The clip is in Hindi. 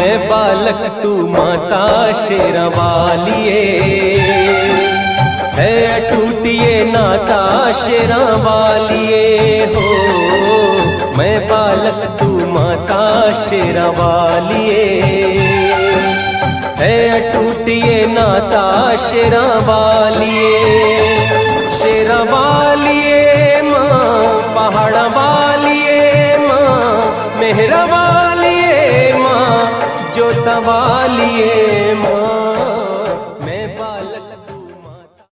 मैं बालक तू माता शेरावालिए, है अटूटिए नाता शेरावालिए हो। मैं बालक तू माता शेरावालिए, है अटूटिए नाता शेरावालिए। शेरावालिए माँ पहाड़ा वालिए माँ, मेहरा वालिए माँ, जोता वालिए माँ।